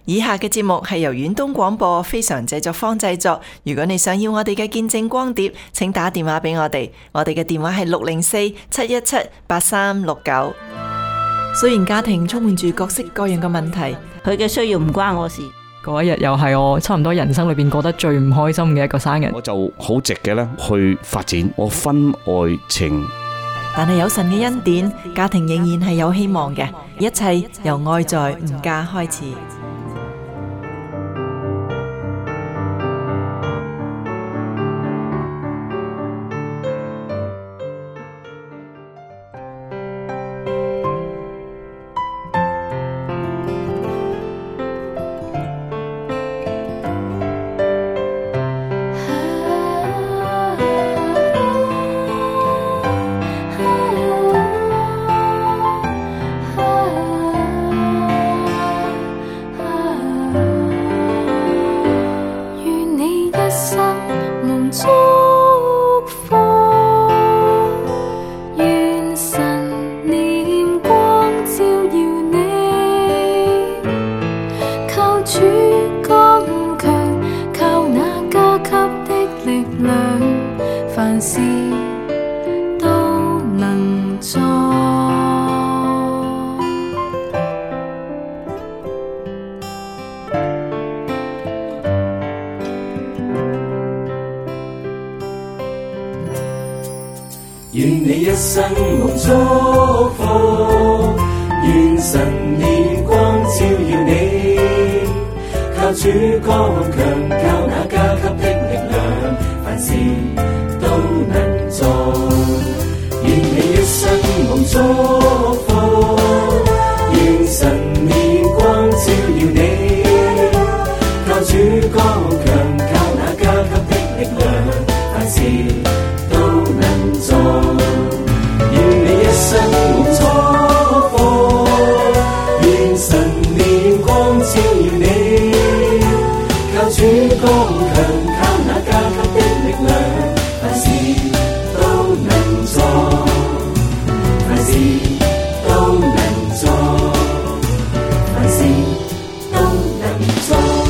以下嘅節目係由遠東廣播非常製作坊製作。如果你想要我哋嘅見證光碟，請打電話俾我哋。我哋嘅電話係604-717-8369。雖然家庭充滿住各式各樣嘅問題， 佢嘅需要唔關我事。 嗰一日又係我差唔多人生裏邊過得最唔開心嘅一個生日。 我就好直嘅咧去發展我婚外情。 但係有神嘅恩典，家庭仍然係有希望嘅。一切由愛在吾家開始。 願你一生蒙祝福，願神憐光照耀你，靠主剛強，靠那加給的力量，凡事都能做。願你一生蒙祝福，願神憐光照耀你，靠主剛強，靠那加給的力量，凡事都能做。願你一生蒙祝福，願神憐光照耀你，靠主剛強，靠那加給的力量，凡事都能做，凡事都能做，凡事都能做。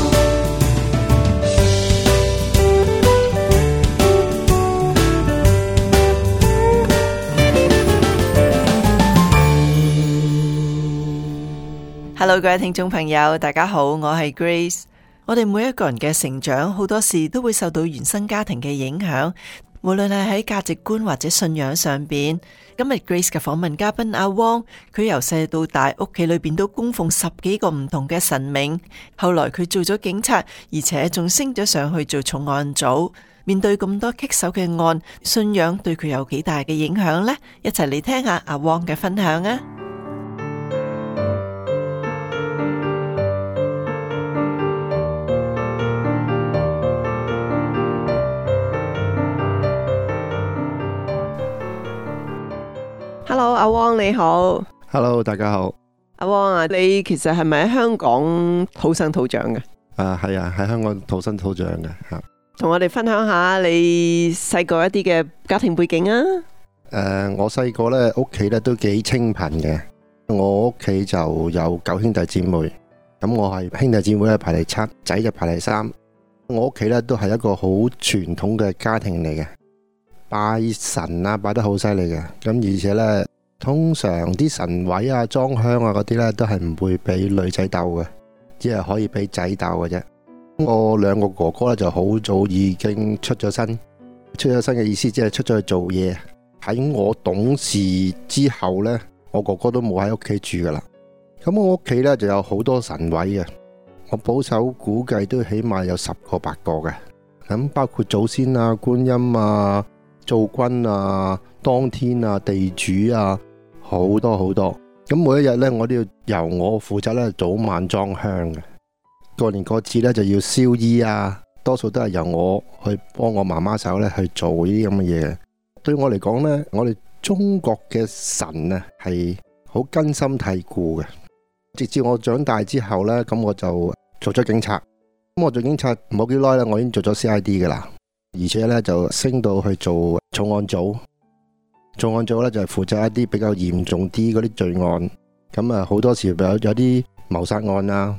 Hello， 各位聽眾朋友，大家好，我係 Grace。我哋每一個人嘅成長，好多時都會受到原生家庭嘅影響，無論係喺價值觀或者信仰上邊。今日 Grace 嘅訪問嘉賓阿汪，佢由細到大，屋企裏邊都供奉10幾個唔同嘅神明。後來佢做咗警察，而且仲升咗上去做重案組。面對咁多棘手嘅案，信仰對佢有幾大嘅影響呢？一齊嚟聽下阿汪嘅分享啊！Hello， 阿汪你好。 Hello， 大家好。 阿汪啊，你其實係咪喺香港土生土長嘅？ 係啊，喺香港土生土長嘅吓。 同我哋分享下你細個一啲嘅家庭背景啊。 我細個咧屋企咧都幾清貧嘅。我屋企就有9兄弟姊妹，咁我係兄弟姊妹咧排第7，仔就排第3。我屋企咧都係一個好傳統嘅家庭嚟嘅。拜神啊，拜得好犀利嘅，咁而且呢，通常啲神位啊、裝香啊嗰啲呢，都係唔會俾女仔鬥嘅，只係可以俾仔鬥嘅啫。我2個哥哥呢，就好早已經出咗身，出咗身嘅意思即係出咗去做嘢。喺我懂事之後呢，我哥哥都冇喺屋企住噶啦。咁我屋企呢，就有好多神位嘅，我保守估計都起碼有10個8個嘅，咁包括祖先啊、觀音啊、灶君啊、當天啊、地主啊，好多好多。咁每一日呢，我都要由我負責呢早晚裝香嘅。過年過節呢，就要燒衣啊，多數都係由我去幫我媽媽手呢去做呢啲咁嘅嘢。對我嚟講呢，我哋中國嘅神啊係好根深蒂固嘅。直至我長大之後呢，咁我就做咗警察。咁我做警察冇幾耐呢，我已經做咗 CID 噶啦。而且咧就升到去做重案組，重案組咧就係負責一啲比較嚴重啲嗰啲罪案，咁啊好多時有啲謀殺案啊，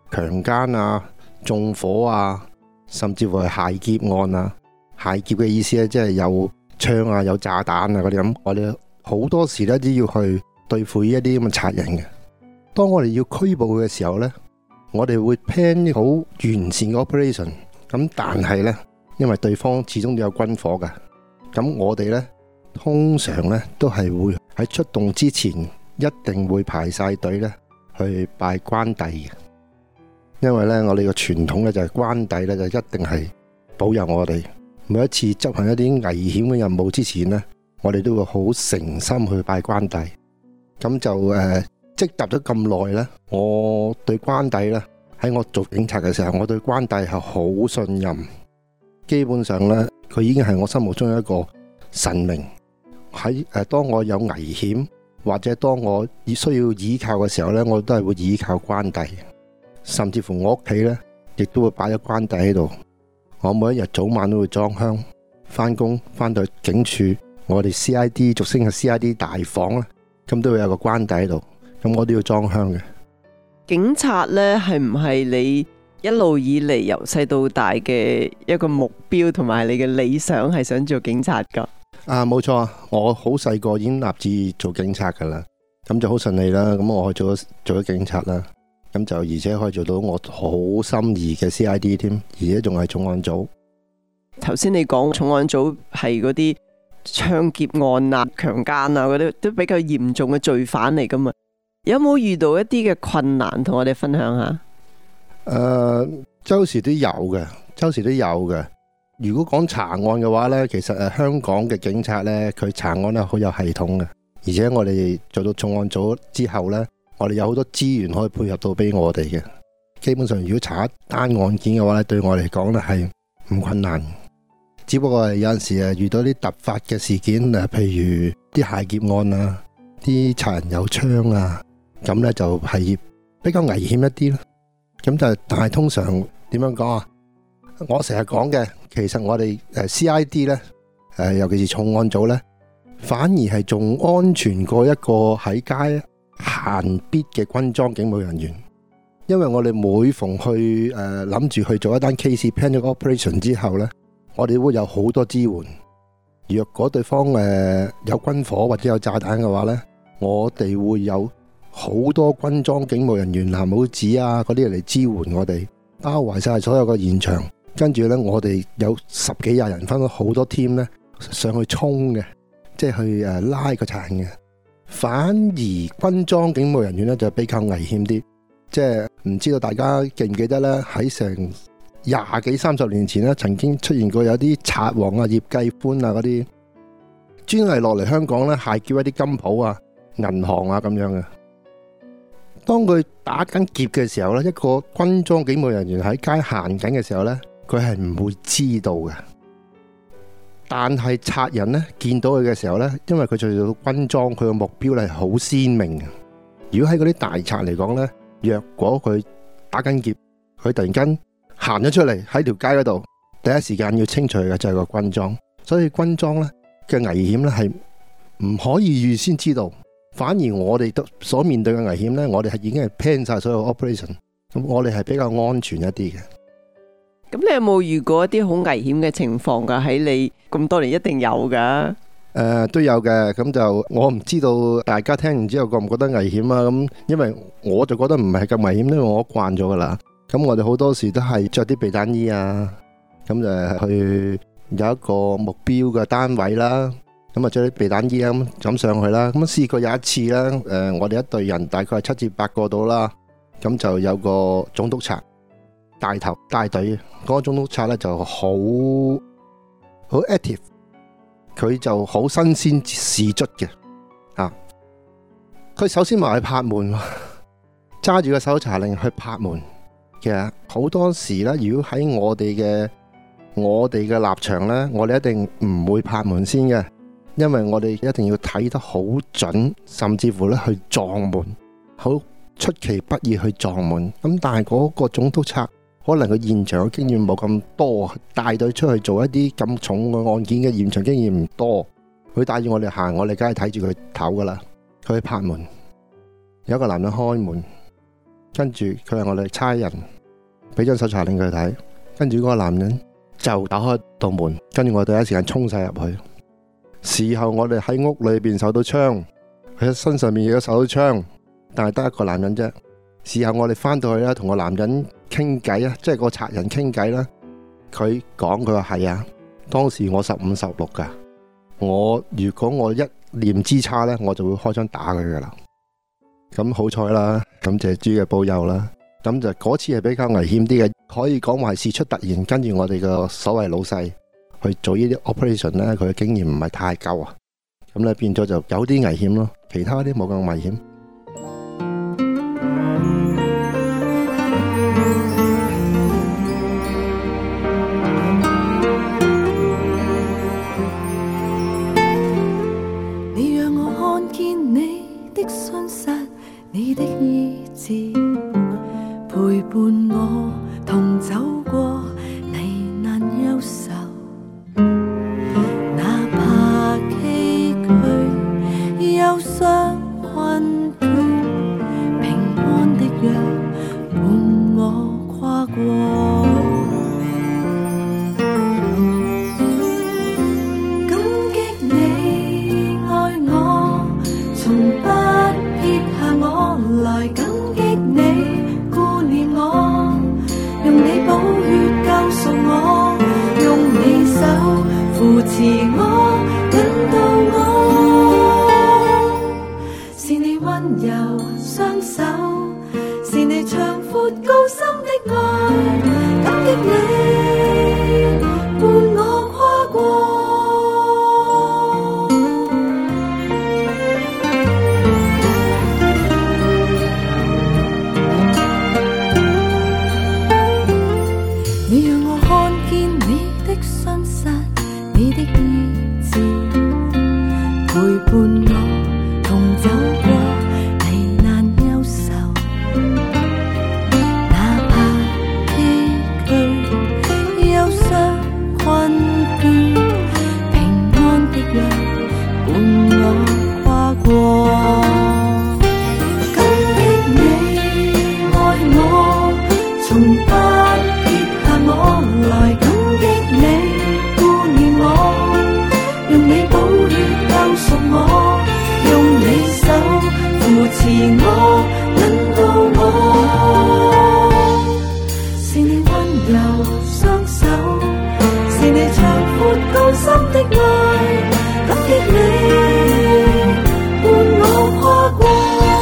強姦啊、縱火啊，甚至乎係械劫案啊。械劫嘅意思咧，即係有槍啊、有炸彈啊嗰啲咁。我哋好多時咧都要去對付呢一啲咁嘅賊人嘅。當我哋要拘捕嘅時候咧，我哋會 plan 好完善嘅 operation。咁但係咧，因為對方始終都有軍火㗎，咁我哋咧通常咧都係會喺出動之前一定會排晒隊咧去拜關帝嘅。因為咧我哋個傳統咧就係關帝咧就一定係保佑我哋。每一次執行一啲危險嘅任務之前呢，我哋都會好誠心去拜關帝。咁就積習咗咁耐呢，我對關帝呢，喺我做警察嘅時候，我對關帝係好信任。基本上呢，佢已經係我心目中一個神明。喺當我有危險或者當我需要依靠嘅時候呢，我都係會依靠關帝。甚至乎我屋企呢，亦都會擺咗關帝喺度。我每一日早晚都會裝香，翻工翻到警署，我哋 CID 俗稱嘅 CID 大房啦，咁都會有個關帝喺度，咁我都要裝香嘅。 警察呢，係唔係你一路以嚟由細到大嘅一個目標，同埋你嘅理想係想做警察噶？ 冇錯，我好細個已經立志做警察噶啦，咁就好順利啦。咁我去做咗警察啦。咁就而且可以做到我好心儀嘅 CID 添，而且仲係重案組。 頭先你講重案組係嗰啲槍劫案啊、強姦啊嗰啲都比較嚴重嘅罪犯嚟噶嘛？有冇遇到一啲嘅困難同我哋分享下？ 周時都有嘅。如果講查案嘅話呢，其實香港嘅警察呢，佢查案呢好有系統嘅，而且我哋做到重案組之後呢，我哋有好多資源可以配合到俾我哋嘅。基本上如果查一單案件嘅話咧，對我嚟講咧係唔困難，只不過係有陣時遇到啲突發嘅事件，譬如啲械劫案啊，啲賊人有槍啊，咁咧就係比較危險一啲咯。咁但係通常點樣講啊？我成日講嘅，其實我哋CID 咧尤其是重案組咧，反而係仲安全過一個喺街閒必嘅軍裝警務人員，因為我哋每逢去諗住去做一單 case plan 咗 operation 之後呢，我哋會有好多支援。若果對方有軍火或者有炸彈嘅話呢，我哋會有好多軍裝警務人員、藍帽子啊嗰啲嚟支援我哋，包圍晒所有嘅現場。跟住呢，我哋有10幾20人分咗好多 team 呢上去衝嘅，即係去拉個賊人嘅。反而軍裝警務人員咧就比較危險啲，即係唔知道大家記唔記得咧？喺成20幾30年前咧，曾經出現過有啲賊王啊、葉繼歡啊嗰啲，專係落嚟香港咧，械劫一啲金鋪啊、銀行啊咁樣嘅。當佢打緊劫嘅時候咧，一個軍裝警務人員喺街行緊嘅時候咧，佢係唔會知道嘅。但係賊人咧見到佢嘅時候咧，因為佢着到軍裝，佢嘅目標咧係好鮮明嘅。如果喺嗰啲大賊嚟講咧，若果佢打緊劫，佢突然間行咗出嚟喺條街嗰度，第一時間要清除嘅就係個軍裝。所以軍裝咧嘅危險咧係唔可以預先知道，反而我哋所面對嘅危險咧，我哋係已經係 plan 晒所有 operation， 咁我哋係比較安全一啲嘅。 咁你有冇遇過一啲好危險嘅情況噶？喺你咁多年一定有噶。 都有嘅。咁就我唔知道大家聽完之後覺唔覺得危險啊？咁因為我就覺得唔係咁危險，因為我慣咗噶啦。咁我哋好多時都係着啲避彈衣啊，咁就去有一個目標嘅單位啦。咁啊着啲避彈衣咁上去啦。咁試過有一次啦，我哋一隊人大概係7至8個到啦。咁就有個總督察帶頭帶隊，嗰個總督察咧就好 active， 佢就好新鮮事卒嘅啊！佢首先話去拍門，揸住個搜查令去拍門。其實好多時咧，如果喺我哋嘅立場咧，我哋一定唔會拍門先嘅，因為我哋一定要睇得好準，甚至乎咧去撞門，好出其不意去撞門。咁但係嗰個總督察可能佢現場嘅經驗冇咁多，帶隊出去做一啲咁重嘅案件嘅現場經驗唔多，佢帶住我哋行，我哋梗係睇住佢頭噶啦。佢去拍門，有一個男人開門， 跟住佢係我哋差人，俾張搜查令佢睇，跟住嗰個男人就打開道門，跟住我第一時間衝晒入去。事後我哋喺屋裏邊受到槍，佢身上面亦都受到槍，但係得一個男人啫。事後我哋翻到去啦，同個男人傾偈啊，即係個賊人傾偈啦。佢講佢話係啊，當時我15、16噶，如果我一念之差呢，我就會開槍打佢噶啦。咁好彩啦，感謝主嘅保佑啦。咁就嗰次係比較危險啲嘅，可以講話係事出突然，跟住我哋個所謂老細去做呢啲 operation 呢，佢嘅經驗唔係太夠啊，咁咧變咗就有啲危險咯，其他啲冇咁危險。 你讓我看見你的信實，你的醫治，陪伴我同走過危難憂愁，哪怕崎嶇憂傷困倦，平安的約伴我跨過。感激你愛我，從不撇下我來，感激你顧念我，用你寶血救贖我，用你手扶持我，引導我，是你溫柔雙手，是你長闊高深的愛，感激你伴我跨過。你讓我看見你的信實，你的醫治，陪伴我同走過危難憂愁，哪怕崎嶇憂傷困倦，平安的約伴我跨過。感激你愛我，從不我來，感激你顧念我，用你寶血救贖我，用你手扶持我，引導我，是你溫柔雙手，是你長闊高深的愛，感激你伴我跨過。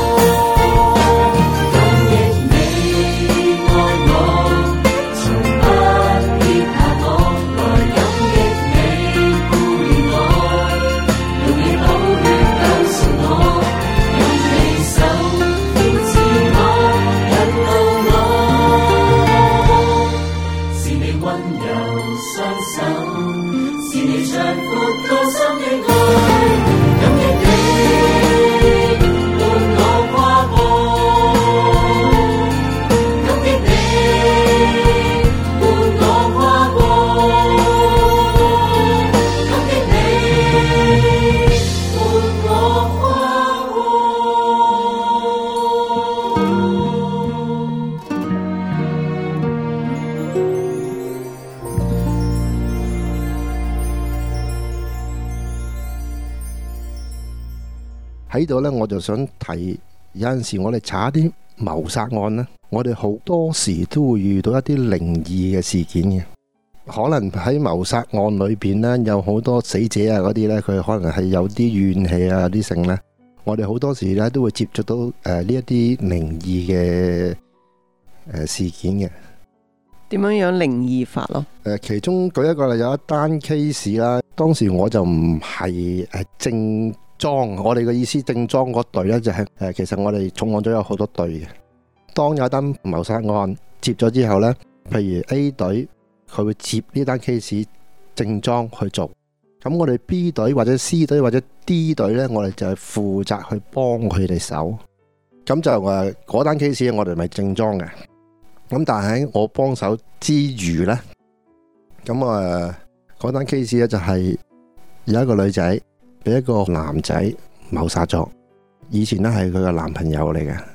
喺度呢，我就想提，有陣時我哋查一啲謀殺案呢，我哋好多時都會遇到一啲靈異嘅事件嘅。可能喺謀殺案裏邊呢，有好多死者啊嗰啲呢，佢可能係有啲怨氣啊啲性呢，我哋好多時呢都會接觸到呢一啲靈異嘅事件嘅。 點樣樣靈異法咯？ 其中舉一個例，有一單 case 啦，當時我就唔係正裝，我哋嘅意思正裝嗰隊呢，就係其實我哋重案組有好多隊嘅。當有一單謀殺案接咗之後呢，譬如 A 隊佢會接呢單 case 正裝去做，咁我哋 B 隊或者 C 隊或者 D 隊呢，我哋就係負責去幫佢哋手。咁就嗰單 case 我哋咪正裝嘅。咁但係喺我幫手之餘呢，咁嗰單 case 呢就係有一個女仔俾一個男仔謀殺咗，以前呢係佢嘅男朋友嚟嘅。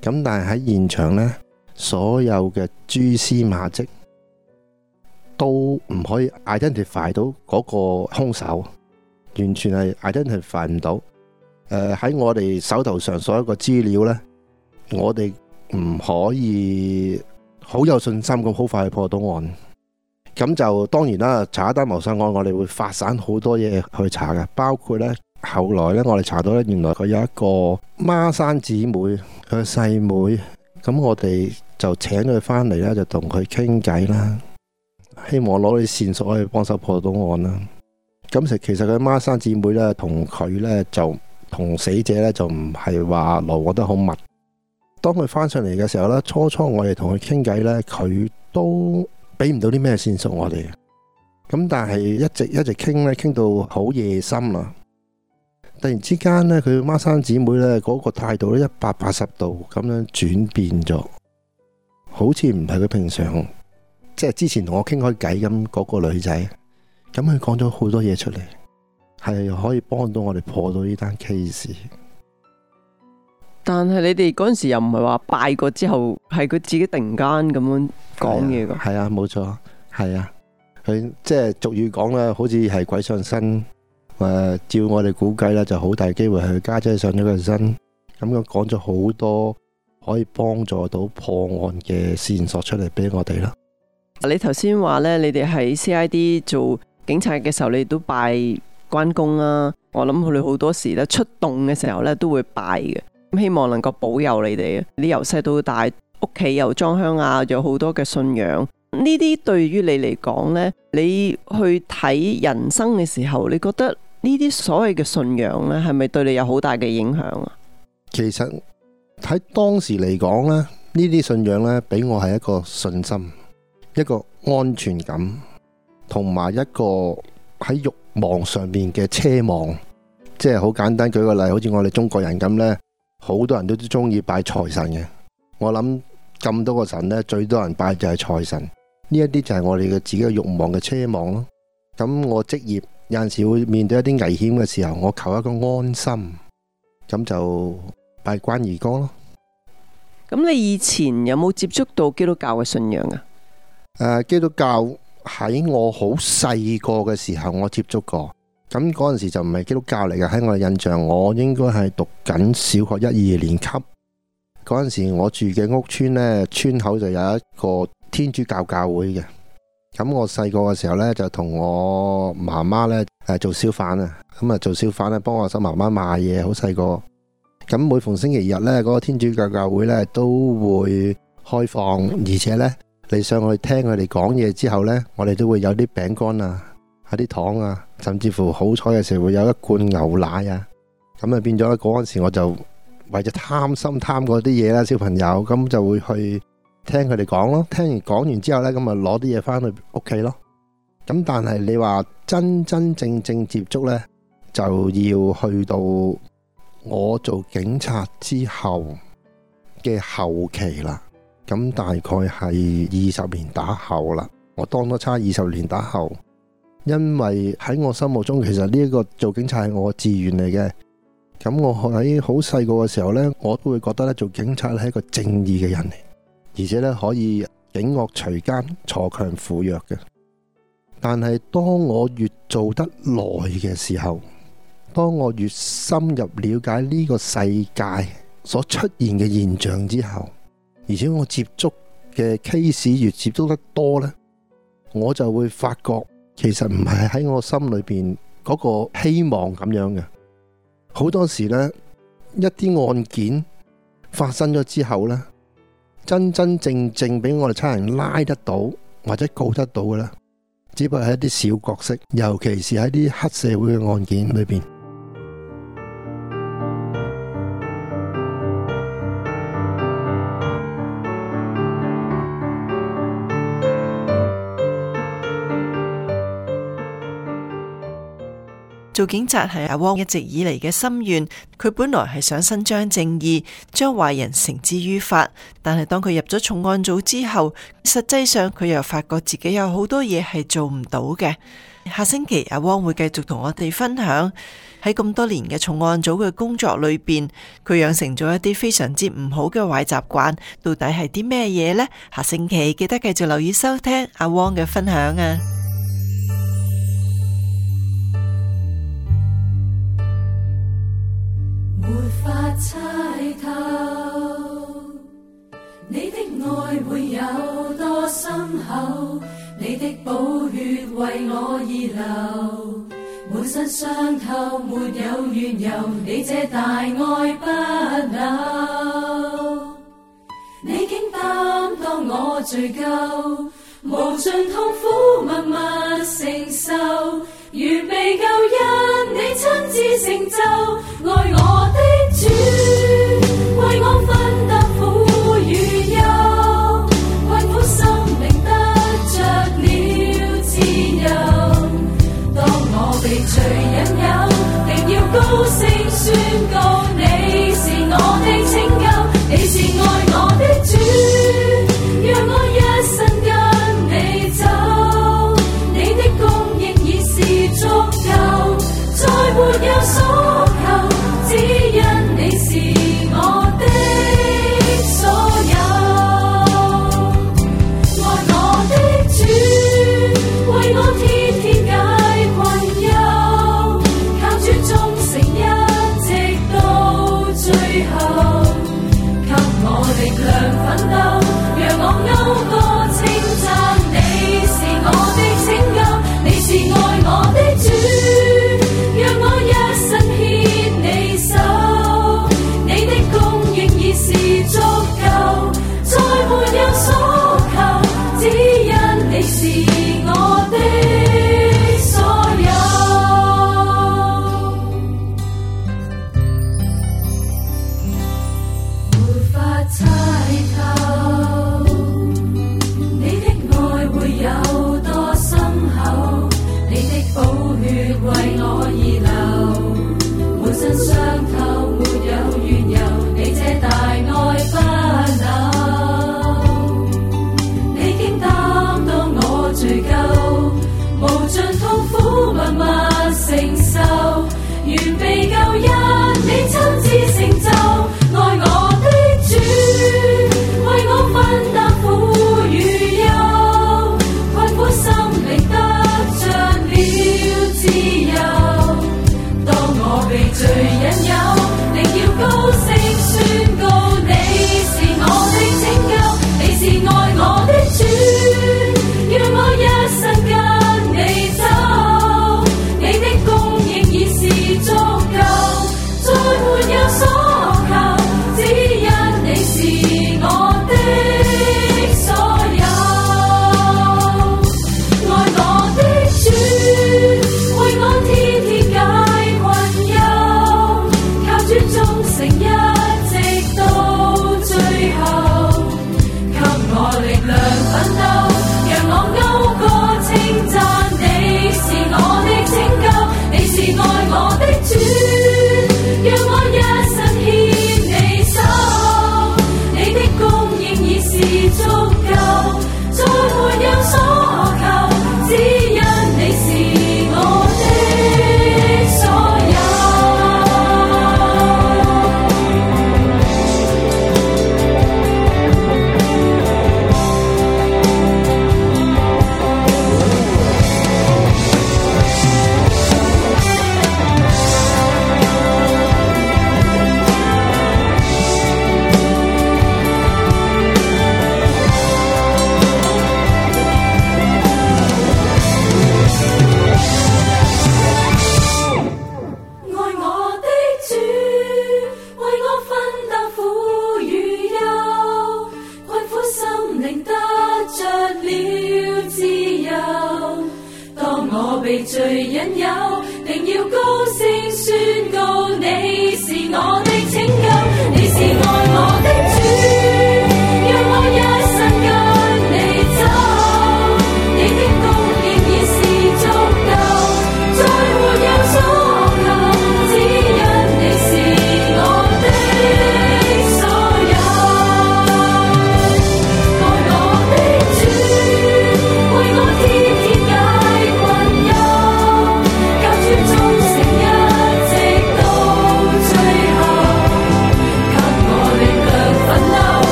咁但係喺現場呢，所有嘅蛛絲馬跡都唔可以 identify 到嗰個兇手，完全係 identify 唔到。喺我哋手頭上所有嘅資料呢，我哋唔可以好有信心咁好快去破到案。咁就當然啦，查一單謀殺案，我哋會發散好多嘢去查嘅，包括呢，後來呢，我哋查到呢，原來佢有一個孖生姊妹，佢細妹，咁我哋就請佢翻嚟呢，就同佢傾偈啦，希望攞啲線索可以幫手破到案啦。咁其實佢孖生姊妹呢，同佢呢，就同死者呢，就唔係話來往得好密。當佢翻上嚟嘅時候呢，初我哋同佢傾偈呢，佢都俾唔到啲咩線索我哋。咁但係一直傾呢，傾到好夜深啦。突然之間呢，佢孖生姊妹呢，嗰個態度呢，180度咁樣轉變咗，好似唔係佢平常，即係之前同我傾開偈咁嗰個女仔。咁佢講咗好多嘢出嚟，係可以幫到我哋破到呢單 case。 但係你哋嗰陣時又唔係話拜過之後，係佢自己突然間咁樣講嘢噶。 係啊，冇錯，係啊。佢即係俗語講啦，好似係鬼上身。照我哋估計啦，就好大機會係佢家姐上咗佢身。咁佢講咗好多可以幫助到破案嘅線索出嚟俾我哋啦。 你頭先話呢，你哋喺 CID 做警察嘅時候，你都拜關公啊。我諗佢哋好多時咧出動嘅時候咧都會拜嘅，希望能夠保佑你哋。你由細到大屋企又裝香啊，有好多嘅信仰。呢啲對於你嚟講呢，你去睇人生嘅時候，你覺得呢啲所謂嘅信仰呢，係咪對你有好大嘅影響啊？ 其實喺當時嚟講呢，呢啲信仰呢，俾我係一個信心，一個安全感，同埋一個喺慾望上面嘅奢望。即係好簡單，舉個例，好似我哋中國人咁呢，好多人都中意拜財神嘅。我諗咁多個神呢，最多人拜就係財神。呢一啲就係我哋嘅自己嘅慾望嘅奢望咯。咁我職業有陣時會面對一啲危險嘅時候，我求一個安心，咁就拜關二哥咯。 咁你以前有冇接觸到基督教嘅信仰啊？ 基督教喺我好細個嘅時候我接觸過，咁嗰陣時就唔係基督教嚟嘅。喺我嘅印象，我應該係讀緊小學1、2年級嗰陣時，我住嘅屋村呢，村口就有一個天主教教會嘅。咁我細個嘅時候呢，就同我媽媽呢做小販啊，咁啊做小販呢，幫我手媽媽賣嘢，好細個。咁每逢星期日呢，嗰個天主教教會呢都會開放，而且呢，你上去聽佢哋講嘢之後呢，我哋都會有啲餅乾啊，有啲糖啊，甚至乎好彩嘅時候會有一罐牛奶啊。咁啊變咗嗰陣時我就為咗貪心貪嗰啲嘢啦，小朋友咁就會去聽佢哋講咯。聽完講完之後呢，咁啊攞啲嘢翻去屋企咯。咁但係你話真正接觸呢，就要去到我做警察之後嘅後期啦。咁大概係20年打後啦，我當咗差20年打後。因為喺我心目中，其實呢一個做警察係我志願嚟嘅。咁我喺好細個嘅時候呢，我都會覺得咧做警察係一個正義嘅人嚟，而且咧可以警惡除奸、鋤強扶弱嘅。但係當我越做得耐嘅時候，當我越深入了解呢個世界所出現嘅現象之後，而且我接觸嘅 case 越接觸得多呢，我就會發覺其實唔係喺我心裏邊嗰個希望咁樣嘅。好多時呢，一啲案件發生咗之後呢，真正俾我哋差人拉得到或者告得到嘅呢，只不過係一啲小角色，尤其是喺啲黑社會嘅案件裏邊。 做警察係阿汪一直以嚟嘅心願，佢本來係想伸張正義，將壞人繩之於法。但係當佢入咗重案組之後，實際上佢又發覺自己有好多嘢係做唔到嘅。下星期阿汪會繼續同我哋分享喺咁多年嘅重案組嘅工作裏邊，佢養成咗一啲非常之唔好嘅壞習慣，到底係啲咩嘢呢？下星期記得繼續留意收聽阿汪嘅分享啊！ 沒法猜透你的愛會有多深厚，你的寶血為我而流，滿身傷透沒有緣由，你這大愛不朽，你竟擔當我罪疚，無盡痛苦默默承受，如被救恩你親自成就，愛我的主為我分擔苦與憂，困苦心靈得着了自由，當我被罪引誘，定要高聲宣告你是我的拯救，你是愛我的主，讓我一生跟你走，你的供應已是足夠，再沒有所求，只因你是我的所有，愛我的主為我天天解困憂，靠主忠誠一直到最後，給我力量奮鬥，讓我謳歌稱讚你是我的拯救，你是愛我的主，讓我一生牽你手，你的供應已是足夠，再沒有所求，只因你是我的所有。沒法猜透你的愛會有多深厚，你的寶血為我而流，滿身傷透沒有緣由，你這大愛不朽，你竟擔當我罪疚，無盡痛苦默默承受，願被救恩你親自成就，愛我的主為我分擔苦與憂，困苦心靈得着了自由，當我被罪引誘，定要高聲宣告你是我的拯救，你是愛我的主，讓我一生跟你走，你的供應已是足夠，再沒有所求，只因你是我的所有，愛我的主為我天天解困憂，靠主忠誠一直到最後，給我力量奮鬥，讓我謳歌稱讚你是我的拯救，你是愛我的主，讓我一生牽你手，你的供應已是足夠，再沒有所求，只因你是我的所有。愛我的主為我分擔苦與憂，困苦心靈得着了自由，當我被罪引誘，定要高聲宣告你是我的拯救，你是愛我的主，讓我一生跟你走，你的供應已是足夠，再沒有所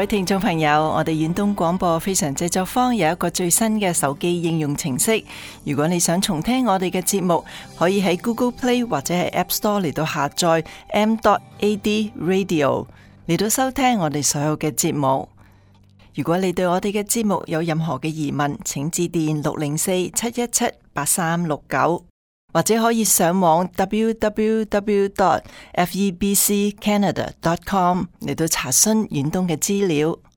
位聽眾朋友，我哋遠東廣播非常製作坊有一個最新嘅手機應用程式，如果你想重聽我哋嘅節目，可以喺 Google Play 或者係 App Store 嚟到下載 m.ad radio 嚟到收聽我哋所有嘅節目。如果你對我哋嘅節目有任何嘅疑問，請致電604-717-8369，或者可以上網 www.febccanada.com 嚟到查詢遠東嘅資料。